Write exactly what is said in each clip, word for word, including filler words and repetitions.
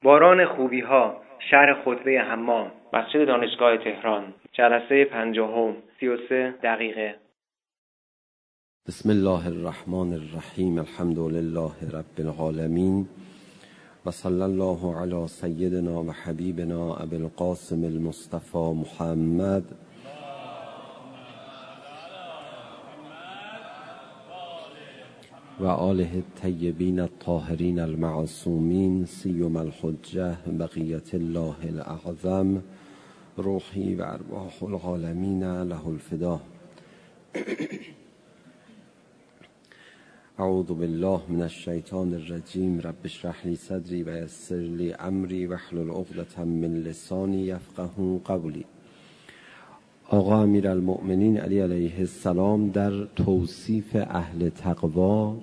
باران خوبی ها، شرح خطبه حمام، مسجد دانشگاه تهران، جلسه پنجاهم، سی و سه دقیقه. بسم الله الرحمن الرحیم. الحمد لله رب العالمین و صلی الله علی سیدنا و حبیبنا ابی القاسم المصطفى محمد و آله الطیبین الطاهرین المعصومین سیما الحجة بقیة الله الاعظم روحی و ارواح العالمین له الفدا. اعوذ بالله من الشیطان الرجیم. رب اشرح لی صدری و یسر لی امری واحلل عقدة من لسانی یفقهوا قولی. آقا امیرالمؤمنین علی علیه السلام در توصیف اهل تقوا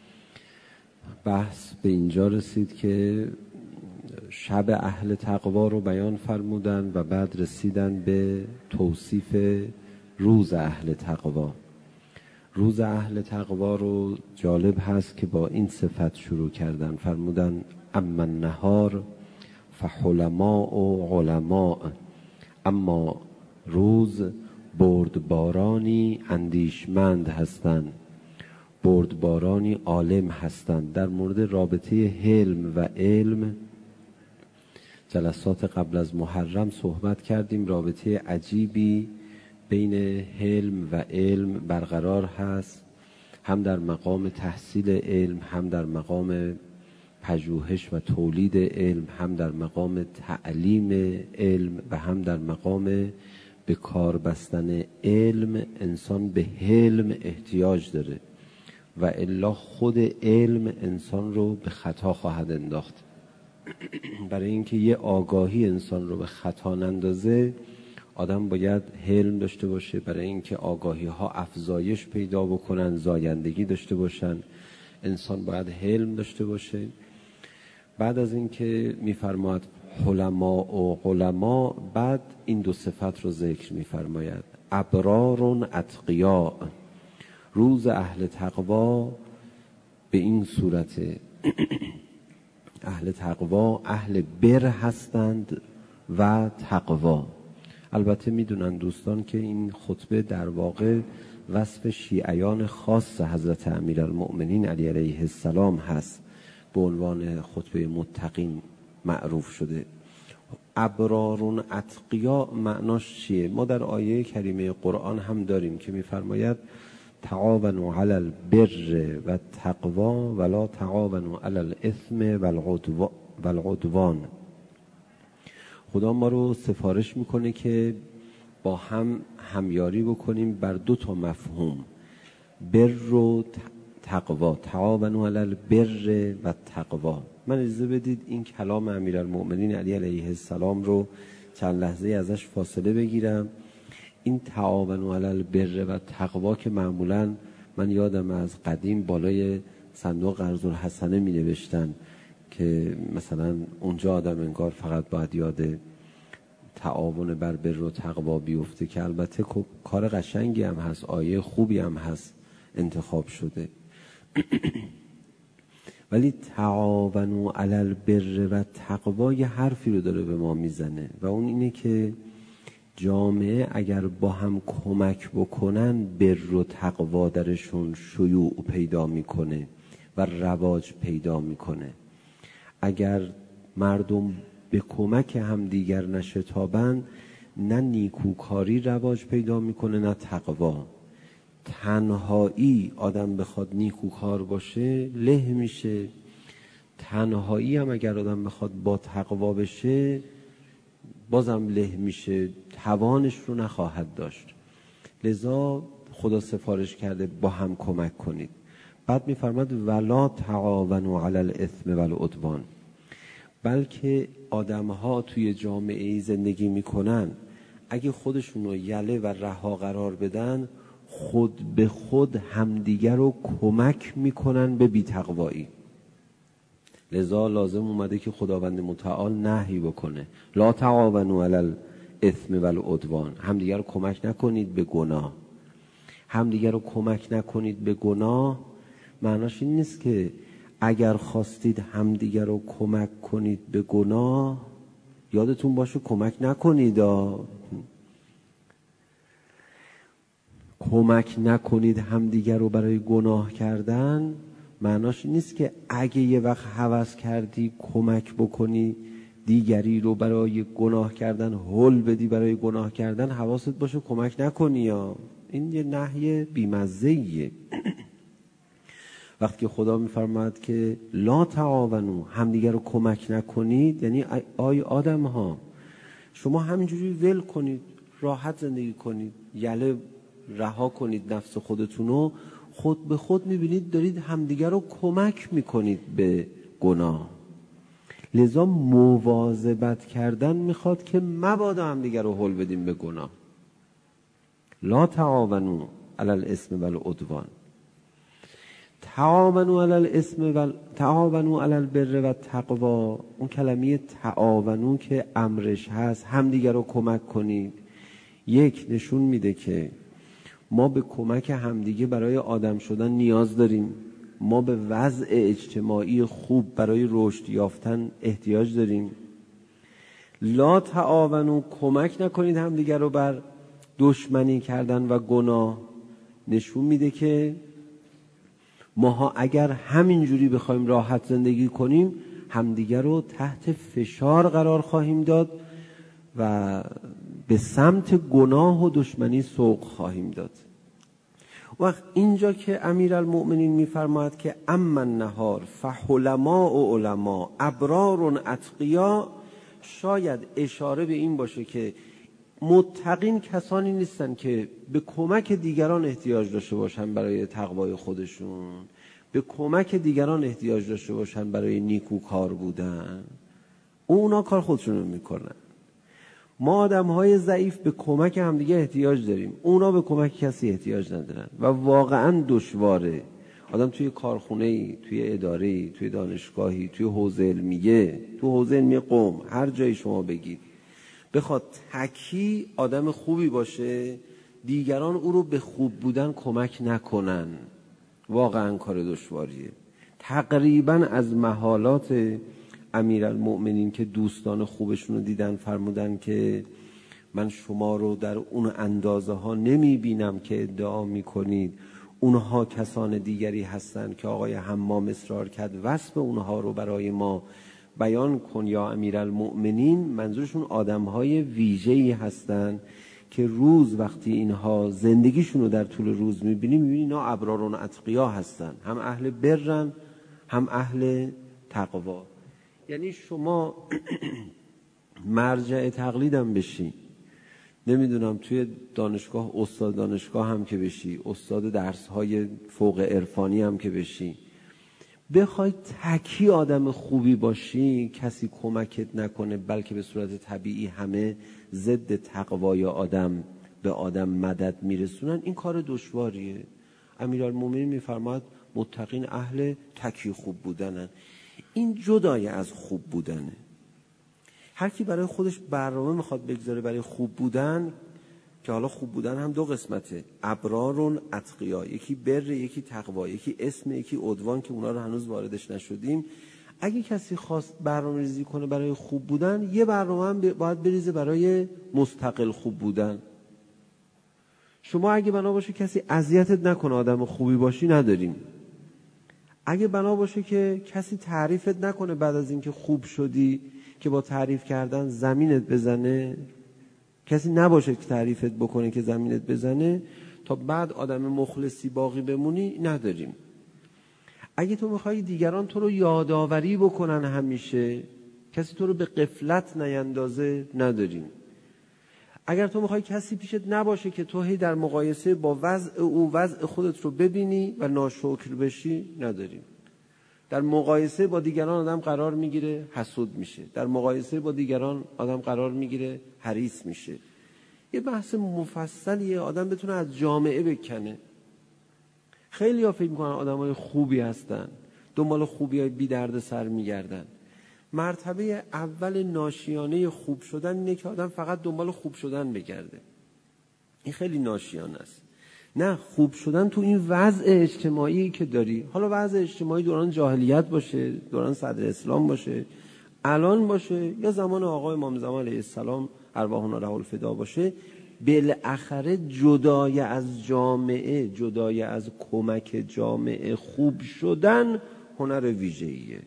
بحث به اینجا رسید که شب اهل تقوا رو بیان فرمودن و بعد رسیدن به توصیف روز اهل تقوا. روز اهل تقوا رو جالب هست که با این صفت شروع کردن، فرمودن اما النهار فحلماء و علماء، اما روز بردبارانی اندیشمند هستند، بردبارانی عالم هستند. در مورد رابطه حلم و علم جلسات قبل از محرم صحبت کردیم. رابطه عجیبی بین حلم و علم برقرار هست، هم در مقام تحصیل علم، هم در مقام پژوهش و تولید علم، هم در مقام تعلیم علم و هم در مقام به کار بستن علم. انسان به حلم احتیاج داره و الا خود علم انسان رو به خطا خواهد انداخت. برای اینکه یه آگاهی انسان رو به خطا نندازه آدم باید حلم داشته باشه، برای اینکه آگاهی ها افزایش پیدا بکنن، زایندگی داشته باشن، انسان باید حلم داشته باشه. بعد از اینکه میفرماید حلما و علما، بعد این دو صفت رو ذکر میفرماید. ابرار اتقیا، روز اهل تقوا به این صورت اهل تقوا اهل بر هستند و تقوا. البته میدونن دوستان که این خطبه در واقع وصف شیعیان خاص حضرت امیرالمؤمنین علی علیه السلام هست، به عنوان خطبه متقین معروف شده. ابرارون اتقیا معناش چیه؟ ما در آیه کریمه قرآن هم داریم که میفرماید تعاونوا علی البر و تقوا ولا تعاونوا علی الاثم والعدوان. خدا ما رو سفارش میکنه که با هم همیاری بکنیم بر دو تا مفهوم، بر و تقوا. تعاونوا علی البر و تقوا. من اجازه بدید این کلام امیرالمؤمنین علی علیه السلام رو چند لحظه ازش فاصله بگیرم. این تعاونوا علی البر و تقوا که معمولا من یادم از قدیم بالای صندوق قرض الحسنه می نوشتن که مثلا اونجا آدم انگار فقط باید یاد تعاون بر بر و تقوا بیفته، که البته کار قشنگی هم هست، آیه خوبی هم هست انتخاب شده. ولی تعاونوا علی البر و تقوا یه حرفی رو داره به ما میزنه و اون اینه که جامعه اگر با هم کمک بکنن بر و تقوا درشون شیوع پیدا میکنه و رواج پیدا میکنه. اگر مردم به کمک هم دیگر نشتابن، نه نیکوکاری رواج پیدا میکنه نه تقوا. تنهایی آدم بخواد نیکوکار باشه له میشه، تنهایی هم اگر آدم بخواد با تقوا بشه بازم له میشه، توانش رو نخواهد داشت. لذا خدا سفارش کرده با هم کمک کنید. بعد میفرماد ولا تعاونوا علی الاثم والعدوان، بلکه آدم‌ها توی جامعه زندگی میکنن، اگه خودشون رو یله و رها قرار بدن خود به خود همدیگر رو کمک میکنن به بی‌تقوایی. لذا لازم اومده که خداوند متعال نهی بکنه لا تعاونوا علی الاثم والعدوان، همدیگر رو کمک نکنید به گناه. همدیگر رو کمک نکنید به گناه معناش این نیست که اگر خواستید همدیگر رو کمک کنید به گناه، یادتون باشه کمک نکنید. کمک نکنید همدیگر رو برای گناه کردن معناش نیست که اگه یه وقت هوس کردی کمک بکنی دیگری رو برای گناه کردن هول بدی، برای گناه کردن حواست باشه کمک نکنی. یا این یه نهی بی‌مزه‌ایه. وقتی که خدا میفرماید که لا تعاونوا، همدیگر رو کمک نکنید، یعنی آی آدم ها شما همینجوری ول کنید، راحت زندگی کنید، یله رها کنید نفس خودتونو، خود به خود میبینید دارید همدیگر رو کمک میکنید به گناه. لذا مواظبت کردن میخواد که مبادا همدیگر رو هول بدیم به گناه. لا تعاونوا علی الاثم والعدوان، تعاونوا علی الاثم و تعاونوا علی البر و التقوا. اون کلمه تعاونوا که امرش هست همدیگر رو کمک کنید، یک نشون میده که ما به کمک همدیگه برای آدم شدن نیاز داریم، ما به وضع اجتماعی خوب برای رشد یافتن احتیاج داریم. لا تعاونوا، کمک نکنید همدیگر رو بر دشمنی کردن و گناه، نشون میده که ماها اگر همینجوری بخوایم راحت زندگی کنیم همدیگر رو تحت فشار قرار خواهیم داد و به سمت گناه و دشمنی سوق خواهیم داد. وقت اینجا که امیرالمؤمنین میفرماید که اما النهار فحلماء و علما ابرار اتقیا، شاید اشاره به این باشه که متقین کسانی نیستن که به کمک دیگران احتیاج داشته باشن برای تقوای خودشون، به کمک دیگران احتیاج داشته باشن برای نیکوکار بودن. اونا کار خودشونو میکنن. ما آدم‌های ضعیف به کمک همدیگه احتیاج داریم، اونا به کمک کسی احتیاج ندارن و واقعا دشواره آدم توی کارخونه‌ای، توی اداره‌ای، توی دانشگاهی، توی حوزه علمیه، توی حوزه علمی قوم، هر جایی شما بگید بخواد تکی آدم خوبی باشه دیگران او رو به خوب بودن کمک نکنن، واقعا کار دشواریه. تقریبا از محالات امیرالمؤمنین که دوستان خوبشون رو دیدن فرمودن که من شما رو در اون اندازه ها نمی بینم که ادعا می کنید، اونها کسان دیگری هستند که آقای حمام اصرار کرد وصف اونها رو برای ما بیان کن یا امیرالمؤمنین. منظورشون آدم‌های ویژه‌ای هستن که روز وقتی اینها زندگیشون رو در طول روز می‌بینی می‌بینی اینا ابرارون اتقیا هستن، هم اهل برن هم اهل تقوا. یعنی شما مرجع تقلیدم بشی، نمیدونم توی دانشگاه استاد دانشگاه هم که بشی، استاد درس‌های فوق عرفانی هم که بشی، بخوای تکی آدم خوبی باشی کسی کمکت نکنه بلکه به صورت طبیعی همه ضد تقوای آدم به آدم مدد میرسونن، این کار دشواریه. امیرالمومنین میفرماد متقین اهل تکی خوب بودنن. این جدای از خوب بودنه. هر کی برای خودش برنامه میخواد بگذاره برای خوب بودن، که حالا خوب بودن هم دو قسمته، ابرارون اتقیا، یکی بر یکی تقوا، یکی اسم یکی عدوان که اونا رو هنوز واردش نشدیم. اگه کسی خواست برنامه ریزی کنه برای خوب بودن، یه برنامه هم باید بریزه برای مستقل خوب بودن. شما اگه بنا باشه کسی اذیتت نکنه آدم خوبی باشی نداریم، اگه بنا باشه که کسی تعریفت نکنه بعد از اینکه خوب شدی که با تعریف کردن زمینت بزنه، کسی نباشه که تعریفت بکنه که زمینت بزنه تا بعد آدم مخلصی باقی بمونی، نداریم. اگه تو میخوای دیگران تو رو یادآوری بکنن همیشه، کسی تو رو به غفلت نیندازه، نداریم. اگر تو میخوای کسی پیشت نباشه که تو هی در مقایسه با وضع او وضع خودت رو ببینی و ناشکر بشی، نداریم. در مقایسه با دیگران آدم قرار میگیره حسود میشه، در مقایسه با دیگران آدم قرار میگیره حریص میشه. یه بحث مفصلیه آدم بتونه از جامعه بکنه. خیلی ها فکر میکنن آدم های خوبی هستن، دنبال خوبی های بی درد سر میگردن. مرتبه اول ناشیانه خوب شدن اینه که آدم فقط دنبال خوب شدن بگرده. این خیلی ناشیانه است. نه، خوب شدن تو این وضع اجتماعی که داری. حالا وضع اجتماعی دوران جاهلیت باشه، دوران صدر اسلام باشه، الان باشه، یا زمان آقای امام زمان علیه السلام ارواحنا له الفدا باشه، بالاخره جدای از جامعه، جدای از کمک جامعه خوب شدن هنر ویژه‌ایه.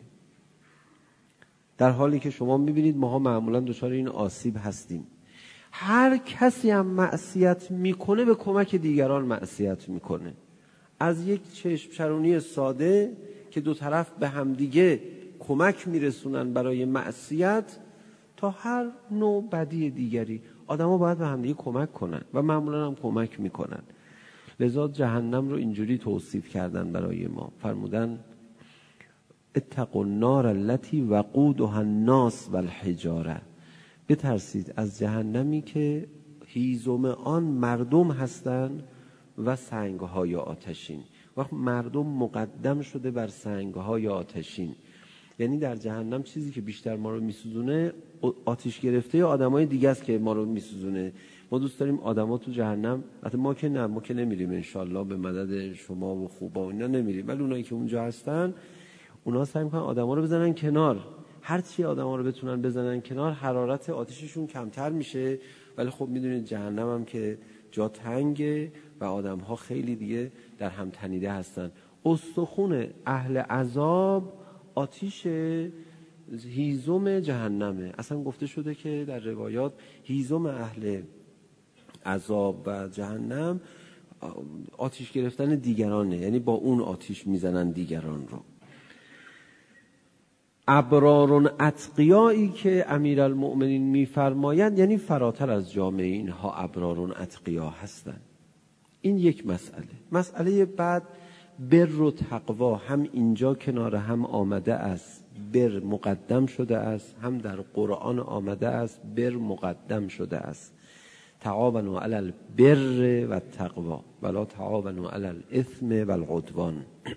در حالی که شما میبینید ماها معمولا دچار این آسیب هستیم. هر کسی هم معصیت میکنه به کمک دیگران معصیت میکنه. از یک چشم چرونی ساده که دو طرف به همدیگه کمک میرسونن برای معصیت تا هر نوع بدی دیگری. آدم ها باید به همدیگه کمک کنن و معمولا هم کمک میکنن. لذا جهنم رو اینجوری توصیف کردن برای ما، فرمودن اتقوا النار التي وقودها الناس والحجاره، بترسید از جهنمی که هیزم آن مردم هستند و سنگ‌های آتشین. وقت مردم مقدم شده بر سنگ‌های آتشین، یعنی در جهنم چیزی که بیشتر ما رو میسوزونه آتش گرفته آدمای دیگه است که ما رو میسوزونه. ما دوست داریم آدما تو جهنم، البته ما که نه، ما که نمیریم انشالله به مدد شما و خوبا اینا نمیریم، ولی اونایی که اونجا هستن اونا سعی میکنن آدما رو بزنن کنار. هر چی آدما رو بتونن بزنن کنار حرارت آتششون کمتر میشه. ولی خب میدونید جهنم هم که جا تنگه و آدم‌ها خیلی دیگه در هم تنیده هستن. استخون اهل عذاب آتیش هیزم جهنمه. اصلا گفته شده که در روایات هیزم اهل عذاب و جهنم آتیش گرفتن دیگرانه، یعنی با اون آتیش میزنن دیگران رو. ابرارون اتقیایی که امیرالمؤمنین میفرمایند یعنی فراتر از جامعه اینها ابرارون اتقیا هستند. این یک مسئله. مسئله بعد بر و تقوا هم اینجا کنار هم آمده است. بر مقدم شده است، هم در قرآن آمده است بر مقدم شده است. تعاونوا علی البر و التقوا ولا تعاونوا علی الاثم و العدوان.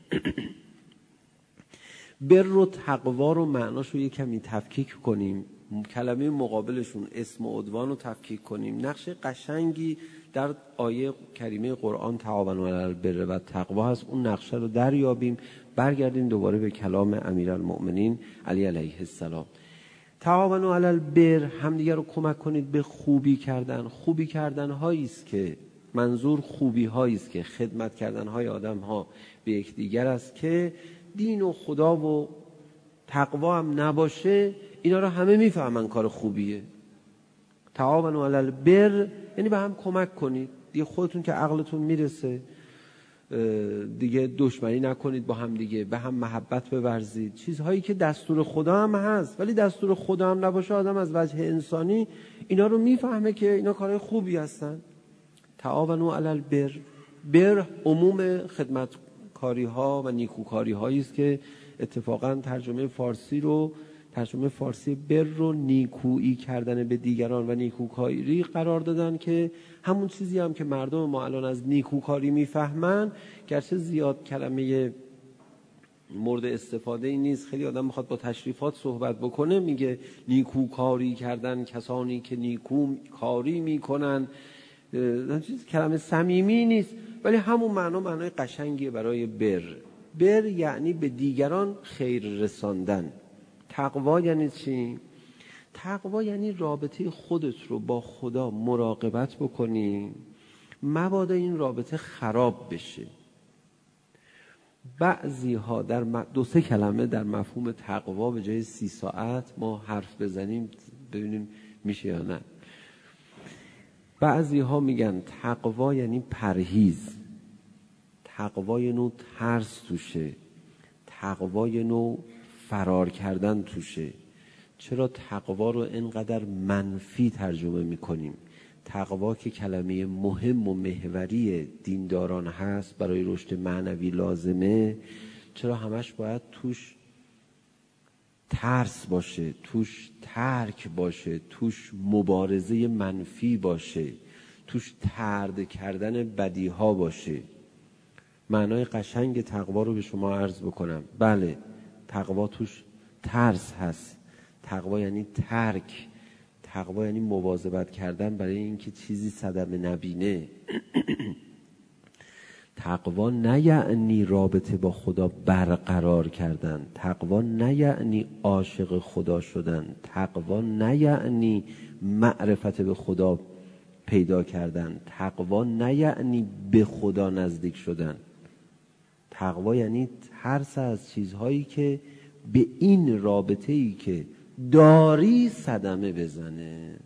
بر و تقوا رو معناشو یک کمی تفکیک کنیم، کلمه مقابلشون اسم و عدوان رو تفکیک کنیم. نقش قشنگی در آیه کریمه قرآن تعاونوا علی البر و التقوا هست. اون نقشه رو دریابیم، برگردیم دوباره به کلام امیرالمؤمنین علی علیه السلام. تعاونوا علی البر، همدیگه رو کمک کنید به خوبی کردن. خوبی کردن هایی است که منظور خوبی هایی است که خدمت کردن های آدم ها به یکدیگر است که دین و خدا و تقوا هم نباشه. اینا رو همه میفهمن کار خوبیه. تعاونوا علی البر یعنی به هم کمک کنید دیگه، خودتون که عقلتون میرسه دیگه دشمنی نکنید با هم دیگه، به هم محبت بورزید. چیزهایی که دستور خدا هم هست ولی دستور خدا هم نباشه آدم از وجه انسانی اینا رو میفهمه که اینا کارهای خوبی هستن. تعاونوا علی البر، بر عموم خدمتکاری ها و نیکوکاری هایی است که اتفاقا ترجمه فارسی رو ترجمه فارسی بر رو نیکویی کردن به دیگران و نیکوکاری قرار دادن که همون چیزی هم که مردم ما الان از نیکوکاری میفهمن، گرچه زیاد کلمه مورد استفاده ای نیست. خیلی آدم میخواد با تشریفات صحبت بکنه، میگه نیکوکاری کردن کسانی که نیکوکاری میکنن. چیز کلمه صمیمی نیست ولی همون معنا معنای قشنگیه برای بر. بر یعنی به دیگران خیر رساندن. تقوا یعنی چی؟ تقوا یعنی رابطه خودت رو با خدا مراقبت بکنی مبادا این رابطه خراب بشه. بعضی ها در دو سه کلمه در مفهوم تقوا به جای سی ساعت ما حرف بزنیم ببینیم میشه یا نه. بعضی ها میگن تقوا یعنی پرهیز، تقوا یه نوع ترس توشه، تقوا یه نوع فرار کردن توشه. چرا تقوا رو اینقدر منفی ترجمه میکنیم؟ تقوا که کلمه مهم و محوری دینداران هست، برای رشد معنوی لازمه، چرا همش باید توش ترس باشه، توش ترک باشه، توش مبارزه منفی باشه، توش طرد کردن بدیها باشه؟ معنای قشنگ تقوا رو به شما عرض بکنم. بله، تقوا توش ترس هست. تقوا یعنی ترک، تقوا یعنی مواظبت کردن برای اینکه چیزی صدمه نبینه. تقوا نه یعنی رابطه با خدا برقرار کردن، تقوا نه یعنی عاشق خدا شدن، تقوا نه یعنی معرفت به خدا پیدا کردن، تقوا نه یعنی به خدا نزدیک شدن. تقوا یعنی ترس از چیزهایی که به این رابطه‌ای که داری صدمه بزنه،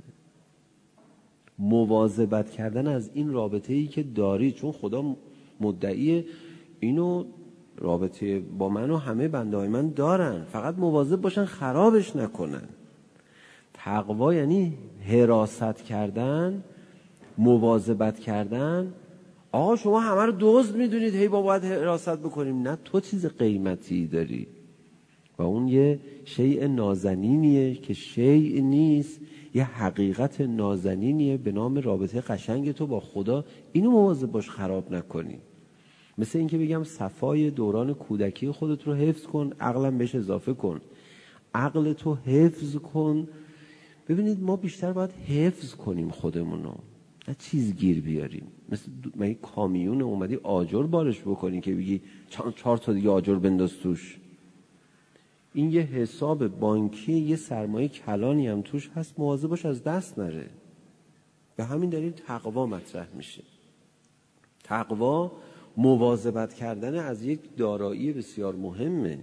مواظبت کردن از این رابطه‌ای که داری، چون خدا مدعی اینو رابطه با من و همه بنده‌های من دارن، فقط مواظب باشن خرابش نکنن. تقوا یعنی حراست کردن، مواظبت کردن. آقا شما همه رو دزد میدونید، هی با باید حراست بکنیم. نه، تو چیز قیمتی داری و اون یه شیء نازنینیه که شیء نیست، یه حقیقت نازنینیه به نام رابطه قشنگ تو با خدا. اینو مواظب باش خراب نکنی. مثل این که بگم صفای دوران کودکی خودت رو حفظ کن، عقلم بهش اضافه کن. عقل تو حفظ کن. ببینید ما بیشتر باید حفظ کنیم خودمونو، نه چیز گیر بیاریم. مثل مگه کامیون اومدی آجر بارش بکنی که بگی چهار تا دیگه آجر بنداز توش؟ این یه حساب بانکی، یه سرمایه کلانی هم توش هست، مواظب باش از دست نره. به همین دلیل تقوا مطرح میشه. تقوا مواظبت کردن از یک دارایی بسیار مهمه.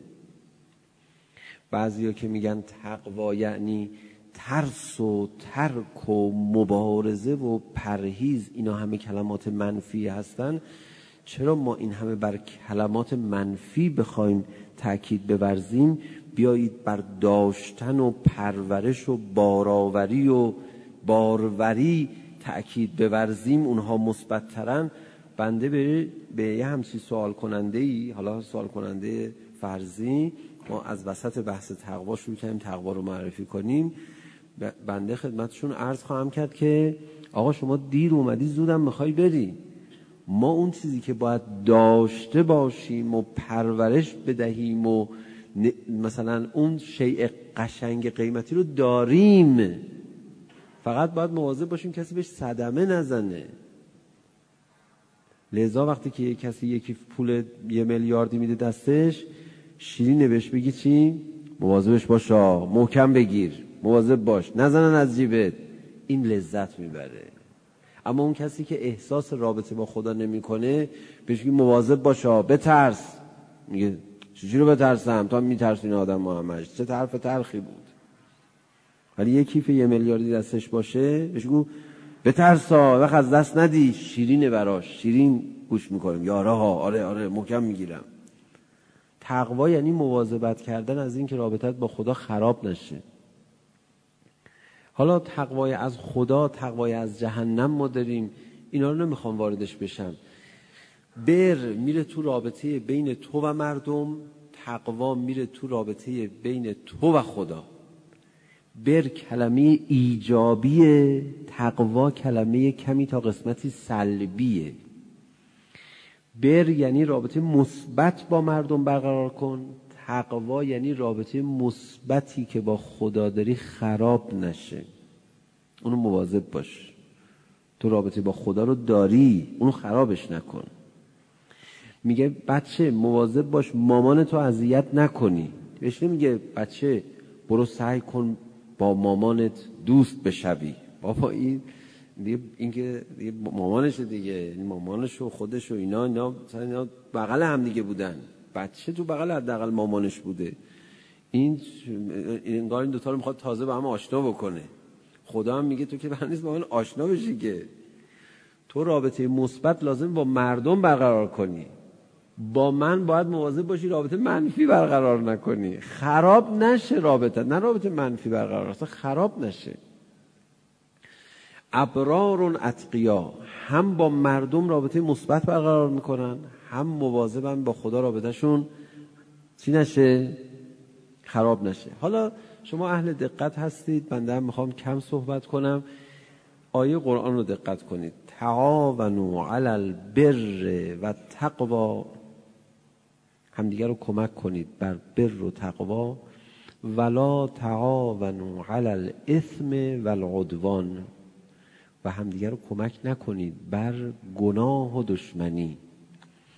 بعضیا که میگن تقوا یعنی ترس و ترک و مبارزه و پرهیز، اینا همه کلمات منفی هستن. چرا ما این همه بر کلمات منفی بخوایم تأکید بورزیم؟ بیایید بر داشتن و پرورش و باراوری و باروری تأکید بورزیم، اونها مثبت‌ترن. بنده به به یه همچین سوال کننده ای، حالا سوال کننده فرضی، ما از وسط بحث تقوا شروع کردیم تقوا رو معرفی کنیم. بنده خدمتشون عرض خواهم کرد که آقا شما دیر اومدی، زودم میخوای بری. ما اون چیزی که باید داشته باشیم و پرورش بدهیم و مثلا اون شیء قشنگ قیمتی رو داریم، فقط باید مواظب باشیم کسی بهش صدمه نزنه. لذا وقتی که یک کسی یکی پول یه میلیاردی میده دستش، شیرینه بهش بگی چی؟ مواظبش باش، محکم بگیر، مواظب باش نزنن از جیبت. این لذت میبره. اما اون کسی که احساس رابطه با خدا نمیکنه، بهش بگی مواظب باش، بترس، میگه چجوری رو بترسم؟ تو هم میترسین آدم همش. چه طرف تلخی بود. ولی یک کیف یه میلیاردی دستش باشه، بهش بگو بترسا، وقت از دست ندی، شیرینه براش، شیرین گوش میکنیم، یاره ها، آره آره محکم میگیرم. تقوا یعنی مواظبت کردن از این که رابطت با خدا خراب نشه. حالا تقوای از خدا، تقوای از جهنم ما داریم، اینا رو نمیخوام واردش بشم. بر میره تو رابطه بین تو و مردم، تقوا میره تو رابطه بین تو و خدا. بر کلمه ایجابیه، تقوا کلمه کمی تا قسمتی سلبیه. بر یعنی رابطه مثبت با مردم برقرار کن، تقوا یعنی رابطه مثبتی که با خدا داری خراب نشه. اونو مواظب باش. تو رابطه با خدا رو داری، اونو خرابش نکن. میگه بچه مواظب باش مامان تو اذیت نکنی. بهش نمیگه بچه برو سعی کن با مامانت دوست بشوی. بابا این دیگه این که دیگه مامانش دیگه، مامانش و خودش و اینا اینا مثلا اینا بغل هم دیگه بودن. بچه تو بغل حداقل مامانش بوده. این انگار این دوتا رو میخواد تازه با هم آشنا بکنه. خدا هم میگه تو که بر نیست با من آشنا بشی، که تو رابطه مثبت لازم با مردم برقرار کنی، با من باید مواظب باشی رابطه منفی برقرار نکنی، خراب نشه رابطه. نه رابطه منفی برقرار، اصلا خراب نشه. ابرار اتقیا هم با مردم رابطه مثبت برقرار میکنن، هم مواظبن با خدا رابطهشون چی نشه؟ خراب نشه. حالا شما اهل دقت هستید، بنده هم میخوام کم صحبت کنم. آیه قرآن رو دقت کنید. تعاونوا علی البر و تقوا، همدیگر رو کمک کنید بر بر و تقوا. ولا تعاونوا علی الاثم و العدوان، و همدیگر رو کمک نکنید بر گناه و دشمنی.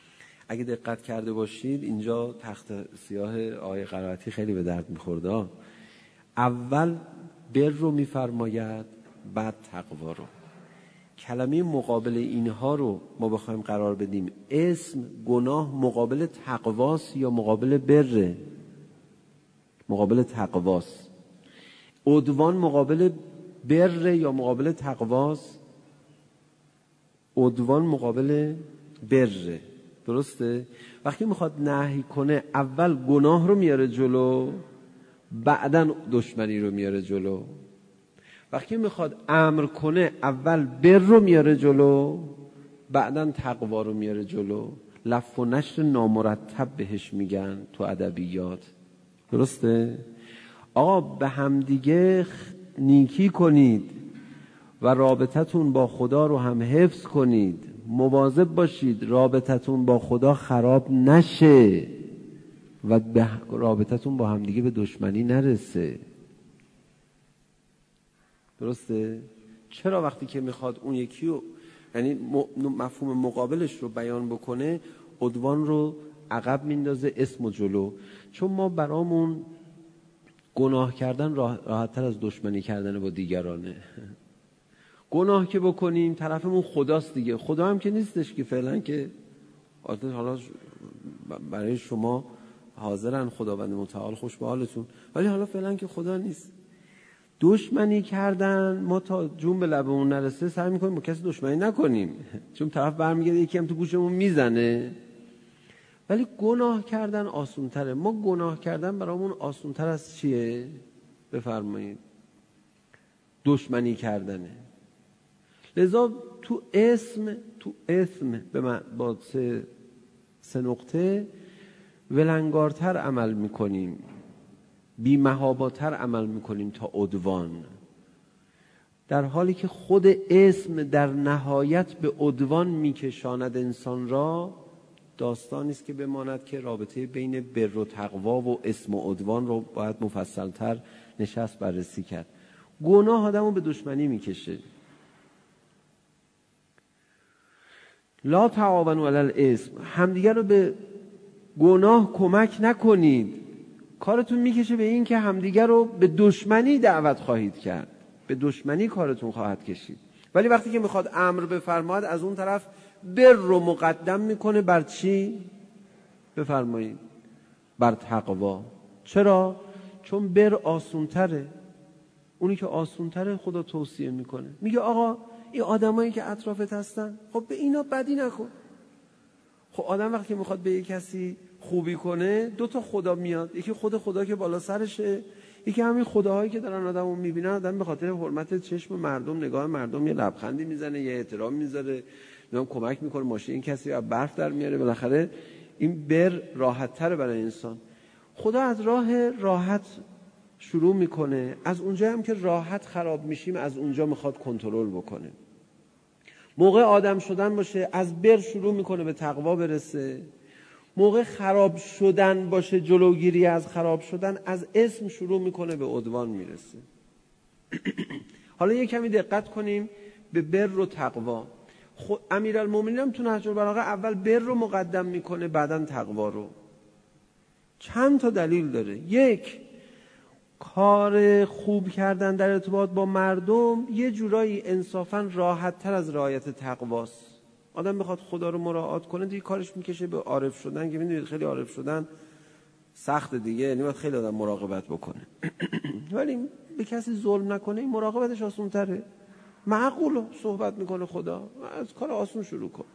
اگه دقت کرده باشید اینجا تخت سیاه آیه قرائتی خیلی به درد میخورده. اول بر رو میفرماید، بعد تقوا رو. کلمه مقابل اینها رو ما بخوایم قرار بدیم، اسم گناه مقابل تقواست یا مقابل بره؟ مقابل تقواست. عدوان مقابل بره یا مقابل تقواست؟ عدوان مقابل بره. درسته؟ وقتی میخواد نهی کنه اول گناه رو میاره جلو، بعدن دشمنی رو میاره جلو. وقتی میخواد امر کنه اول بر رو میاره جلو، بعدن تقوا رو میاره جلو. لف و نشر نامرتب بهش میگن تو ادبیات. درسته؟ آقا به همدیگه نیکی کنید و رابطتون با خدا رو هم حفظ کنید. مواظب باشید رابطتون با خدا خراب نشه و به رابطتون با همدیگه به دشمنی نرسه. درسته؟ چرا وقتی که میخواد اون یکی رو، یعنی مفهوم مقابلش رو بیان بکنه، عدوان رو عقب میندازه، اسم و جلو؟ چون ما برامون گناه کردن راحت تر از دشمنی کردن با دیگرانه. گناه که بکنیم طرفمون خداست دیگه. خدا هم که نیستش که فعلا که حالا برای شما حاضرن خداوند متعال خوش به حالتون، ولی حالا فعلا که خدا نیست. دشمنی کردن ما تا جون به لبمون نرسه سعی میکنیم با کسی دشمنی نکنیم، چون طرف برمیگرده یکی هم تو گوشمون میزنه. ولی گناه کردن آسون تره. ما گناه کردن برامون آسون تر از چیه؟ بفرمایید. دشمنی کردنه. لذا تو اسم تو اسم به من با سه, سه نقطه ولنگارتر عمل میکنیم، بی محاباتر عمل میکنیم تا عدوان، در حالی که خود اسم در نهایت به عدوان میکشاند انسان را. داستانی است که بماند که رابطه بین بر و تقوا و اسم و عدوان رو باید مفصلتر نشست بررسی کرد. گناه آدمو به دشمنی میکشه. لا تعاونوا علی الاسم، همدیگر رو به گناه کمک نکنید. کارتون میکشه به این که همدیگر رو به دشمنی دعوت خواهید کرد، به دشمنی کارتون خواهد کشید. ولی وقتی که میخواد امر بفرماید از اون طرف بر رو مقدم میکنه بر چی؟ بفرمایید. بر تقوا. چرا؟ چون بر آسونتره. اونی که آسونتره خدا توصیه میکنه، میگه آقا این آدمایی که اطرافت هستن خب به اینا بدی نکن. خب آدم وقتی میخواد به یک کسی خوبی کنه دو تا خدا میاد، یکی خود خدا که بالا سرشه، یکی همین خداهایی که دارن آدمو میبینن. آدم به خاطر حرمت چشم مردم، نگاه مردم، یه لبخندی میزنه، یه احترام میذاره، میام کمک میکنه، ماشین این کسی از برف در میاره. بالاخره این بر راحت تره برای انسان. خدا از راه راحت شروع میکنه، از اونجا هم که راحت خراب میشیم از اونجا میخواد کنترل بکنه. موقع آدم شدن باشه از بر شروع میکنه به تقوا برسه. موقع خراب شدن باشه، جلوگیری از خراب شدن، از اسم شروع میکنه به عدوان میرسه. حالا یک کمی دقت کنیم به بر و تقوا. خود امیرالمومنین هم تو نهج البلاغه اول بر رو مقدم میکنه بعدن تقوا رو. چند تا دلیل داره. یک، کار خوب کردن در ارتباط با مردم یه جورایی انصافاً راحت تر از رعایت تقواست. آدم بخواد خدا رو مراعات کنه دیگه کارش میکشه به عارف شدن، که میدونید خیلی عارف شدن سخت دیگه، یعنی باید خیلی آدم مراقبت بکنه. ولی به کسی ظلم نکنه این مراقبتش آسون تره. معقول صحبت میکنه خدا، از کار آسون شروع کن.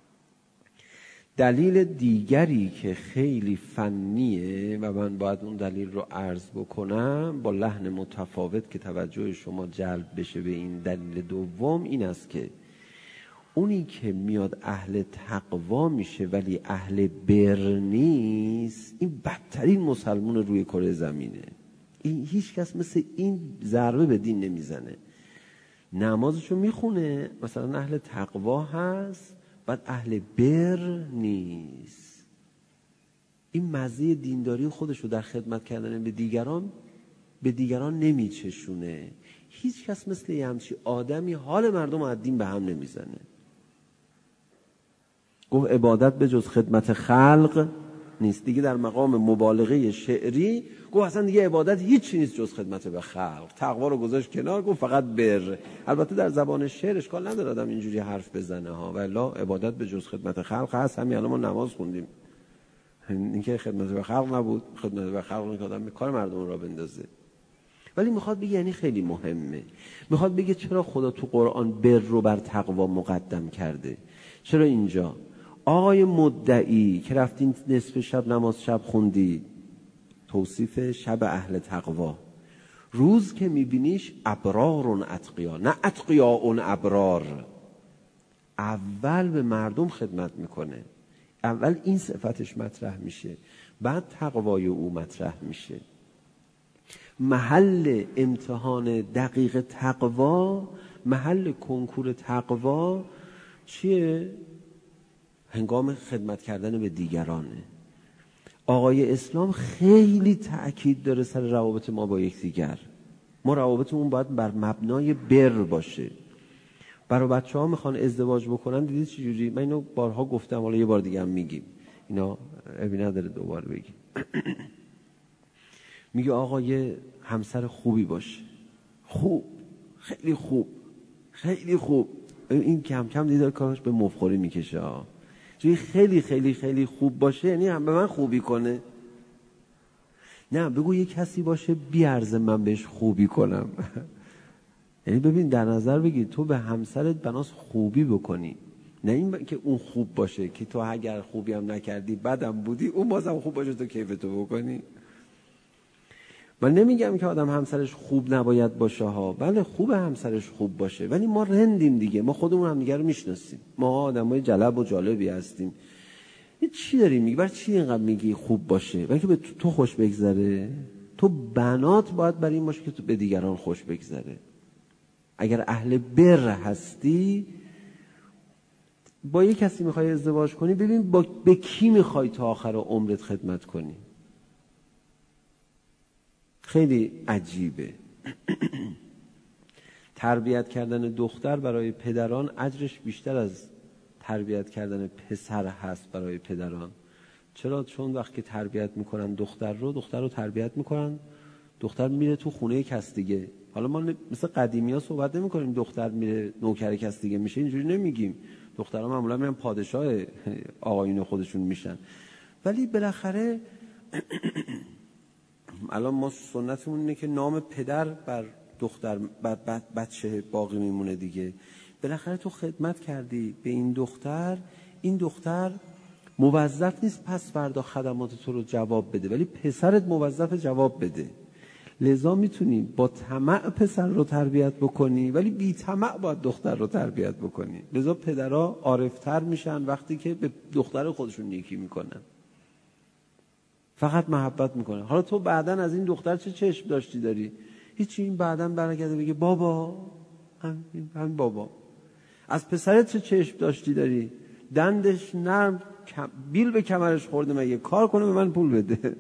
دلیل دیگری که خیلی فنیه و من باید اون دلیل رو عرض بکنم با لحن متفاوت که توجه شما جلب بشه به این دلیل دوم، این است که اونی که میاد اهل تقوا میشه ولی اهل بر نیست، این بدترین مسلمون روی کره زمینه. این هیچ کس مثل این ضربه به دین نمیزنه. نمازشو میخونه مثلا اهل تقوا هست، بعد اهل بر نیست. این مزه دینداری خودشو در خدمت کردن به دیگران به دیگران نمیچشونه. هیچ کس مثل همچی آدمی حال مردم از دین به هم نمیزنه. گفت عبادت به جز خدمت خلق نیست. دیگه در مقام مبالغه شعری گفت اصلا دیگه عبادت هیچی نیست جز خدمت به خلق. تقوا رو گذاشت کنار، گفت فقط بر. البته در زبان شعر اشکال نداره آدم اینجوری حرف بزنه ها، ولی عبادت به جز خدمت خلق هست. همین الان ما نماز خوندیم، اینکه خدمت به خلق نبود، خدمت به خلق اینکه آدم به کار مردم را بندازه. ولی میخواد بگه یعنی خیلی مهمه. میخواد بگه چرا خدا تو قرآن بر رو بر تقوا مقدم کرده. چرا اینجا آقای مدعی که رفتین نصف شب نماز شب خوندی، توصیف شب اهل تقوا، روز که میبینیش ابرارون اتقیا، نه اتقیا اون ابرار، اول به مردم خدمت میکنه، اول این صفتش مطرح میشه، بعد تقوای او مطرح میشه. محل امتحان دقیق تقوا، محل کنکور تقوا چیه؟ هنگام خدمت کردن به دیگرانه. آقای اسلام خیلی تأکید داره سر روابط ما با یکدیگر. ما روابطمون باید بر مبنای بر باشه. برای بچه ها میخوان ازدواج بکنن، دیدید چه جوری؟ من اینو بارها گفتم، حالا یه بار دیگه هم میگیم، اینا ابی نداره دوباره بگیم. میگه آقا یه همسر خوبی باشه، خوب، خیلی خوب، خیلی خوب. این کم کم دیدار کارش به مفخوری میکشه ها. چون خیلی خیلی خیلی خوب باشه یعنی هم به من خوبی کنه. نه، بگو یه کسی باشه بیارزه من بهش خوبی کنم. یعنی ببین در نظر بگی تو به همسرت بناس خوبی بکنی، نه این که اون خوب باشه که تو اگر خوبی هم نکردی بدم بودی اون بازم خوب باشه تو کیفتو بکنی. من نمیگم که آدم همسرش خوب نباید باشه ها، بله خوب همسرش خوب باشه، ولی ما رندیم دیگه، ما خودمون هم دیگه رو میشناسیم، ما آدمای جلب و جالبی هستیم. این چی داری میگی؟ برای چی اینقدر میگی خوب باشه؟ برای که به تو خوش بگذره. تو بنات باید برای این باشه که تو به دیگران خوش بگذره. اگر اهل بر هستی، با یک کسی میخوای ازدواج کنی، ببین با به کی میخوای تا آخر عمرت خدمت کنی. خیلی عجیبه. تربیت کردن دختر برای پدران اجرش بیشتر از تربیت کردن پسر هست برای پدران. چرا؟ چون وقتی تربیت میکنن دختر رو، دختر رو تربیت میکنن، دختر میره تو خونه کس دیگه. حالا ما مثل قدیمی ها صحبت نمی کنیم دختر میره نوکر کس دیگه میشه، اینجوری نمیگیم. دخترها معمولا میرن پادشاه آقایون خودشون میشن. ولی بالاخره الان ما سنتمون اینه که نام پدر بر دختر بر بچه باقی میمونه دیگه. بالاخره تو خدمت کردی به این دختر، این دختر موظف نیست پس فردا خدمات تو رو جواب بده، ولی پسرت موظف جواب بده. لذا میتونی با طمع پسر رو تربیت بکنی، ولی بی طمع باید دختر رو تربیت بکنی. لذا پدرها عارفتر میشن وقتی که به دختر خودشون نیکی میکنن، فقط محبت میکنه. حالا تو بعدن از این دختر چه چشم داشتی داری؟ هیچی. این بعدن برگرده بگه بابا، همین هم بابا. از پسرت چه چشم داشتی داری؟ دندش نرم، بیل به کمرش خورده، مگه کار کنه به من پول بده؟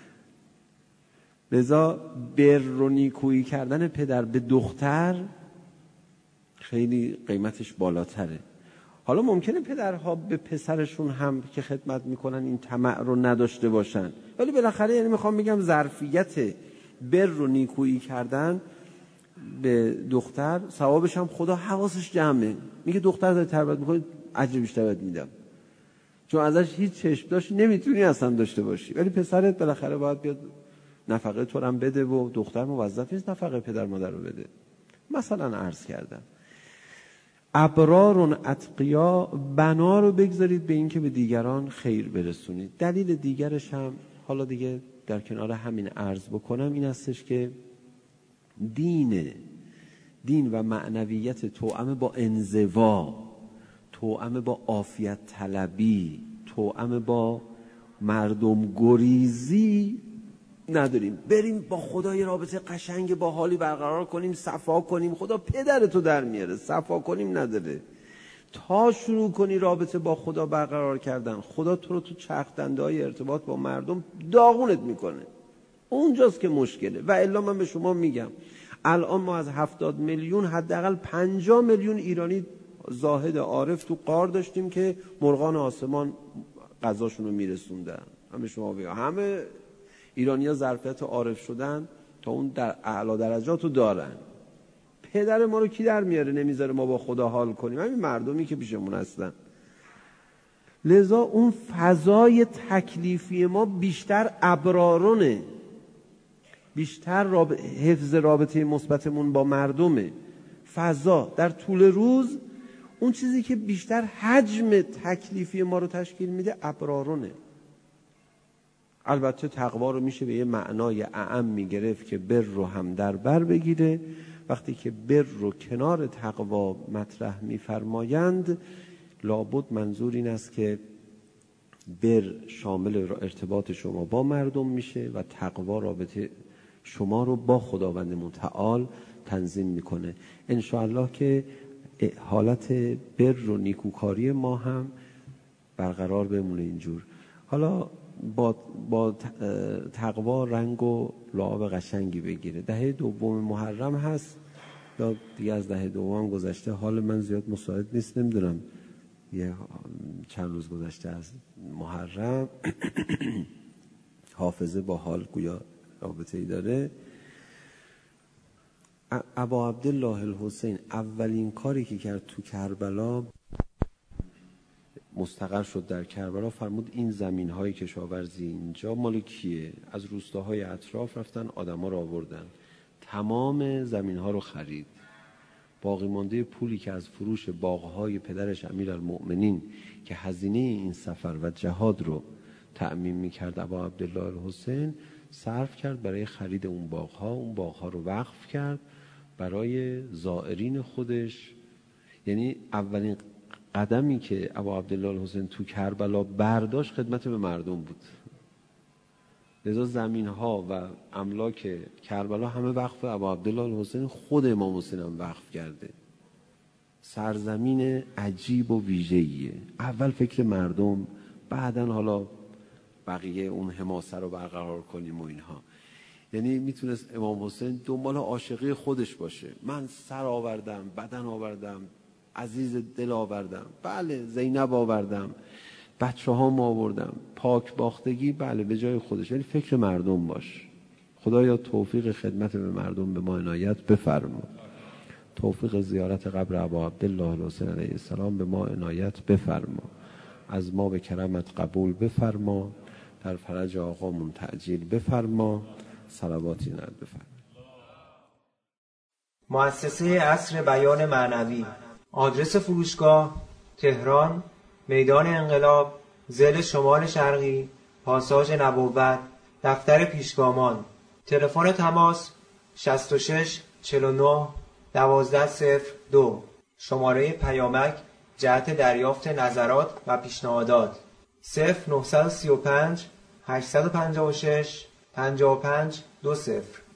لذا بر و نیکویی کردن پدر به دختر خیلی قیمتش بالاتره. حالا ممکنه پدرها به پسرشون هم که خدمت میکنن این طمع رو نداشته باشن، ولی بالاخره یعنی میخوام بگم ظرفیت بر و نیکویی کردن به دختر ثوابش هم خدا حواسش جمعه. میگه دختر داری تربیت میکنی، اجر بیشتر بهت میدم، چون ازش هیچ چشم داشت نمیتونی اصلا داشته باشی. ولی پسرت بالاخره باید بیاد نفقه تو هم بده و دختر موظف نیست نفقه پدر مادر رو بده. مثلا عرض کردم ابرارون اتقیا، بنا رو بگذارید به این که به دیگران خیر برسونید. دلیل دیگرش هم حالا دیگه در کنار همین عرض بکنم، این هستش که دین دین و معنویت توأم با انزوا، توأم با عافیت طلبی، توأم با مردم گریزی نداریم. بریم با خدا یه رابطه قشنگ با حالی برقرار کنیم، صفا کنیم، خدا پدرتو در میاره. صفا کنیم نداره. تا شروع کنی رابطه با خدا برقرار کردن، خدا تو رو تو چرخ دنده های ارتباط با مردم داغونت میکنه. اونجاست که مشکله. و الا من به شما میگم الان ما از هفتاد میلیون حداقل پنجاه میلیون ایرانی زاهد عارف تو غار داشتیم که مرغان آسمان غذاشون رو میرسوندن. همه شما بگم همه ایرانی‌ها ظرفیت عارف شدن تا اون در اعلی درجاتو دارن. پدر ما رو کی در میاره نمیذاره ما با خدا حال کنیم؟ همین مردمی که پیشمون هستن. لذا اون فضای تکلیفی ما بیشتر ابرارونه، بیشتر راب... حفظ رابطه مثبتمون با مردمه. فضا در طول روز اون چیزی که بیشتر حجم تکلیفی ما رو تشکیل میده ابرارونه. البته تقوا رو میشه به یه معنای اعم میگرفت که بر رو هم در بر بگیره. وقتی که بر رو کنار تقوا مطرح میفرمایند لابد منظور این است که بر شامل ارتباط شما با مردم میشه و تقوا رابطه شما رو با خداوند متعال تنظیم میکنه. انشاءالله که حالت بر و نیکوکاری ما هم برقرار بمونه اینجور. حالا با, با تقوا رنگ و لعاب قشنگی بگیره. دهه دوم محرم هست یا دیگه از دهه دوم گذشته، حال من زیاد مساعد نیست، نمیدونم یه چند روز گذشته از محرم حافظه با حال گویا رابطه ای داره. ابا عبدالله الحسین اولین کاری که کرد تو کربلا، مستقر شد در کربلا، فرمود این زمین های کشاورزی اینجا مال کیه؟ از روستاهای اطراف رفتن آدم ها رو آوردن، تمام زمین ها رو خرید. باقی مانده پولی که از فروش باغهای پدرش امیرالمؤمنین که هزینه این سفر و جهاد رو تأمین میکرد ابا عبدالله الحسین، صرف کرد برای خرید اون باغها. اون باغها رو وقف کرد برای زائرین خودش. یعنی اولین قدمی که ابا عبدالله الحسین تو کربلا برداشت خدمت به مردم بود. لذا زمین ها و املاک کربلا همه وقف ابا عبدالله الحسین، خود امام حسین هم وقف کرده. سرزمین عجیب و ویژه‌ایه. اول فکر مردم، بعدن حالا بقیه اون حماسه رو برقرار کنیم و اینها. یعنی میتونست امام حسین دنبال عاشقی خودش باشه. من سر آوردم، بدن آوردم، عزیز دل آوردم، بله زینب آوردم، بچه ها ما آوردم، پاک باختگی بله به جای خودش، ولی فکر مردم باش. خدایا توفیق خدمت به مردم به ما عنایت بفرما. توفیق زیارت قبر ابا عبدالله الحسین علیه السلام به ما عنایت بفرما. از ما به کرمت قبول بفرما. در فرج آقامون تعجیل بفرما. صلواتی نرد بفرما. مؤسسه عصر بیان معنوی. آدرس فروشگاه تهران، میدان انقلاب، ضلع شمال شرقی، پاساژ نبوت، دفتر پیشگامان. تلفن تماس شصت و شش چهل و نه دوازده صفر دو. شماره پیامک جهت دریافت نظرات و پیشنهادات صفر نه سه پنج هشت پنج شش پنج پنج دو صفر.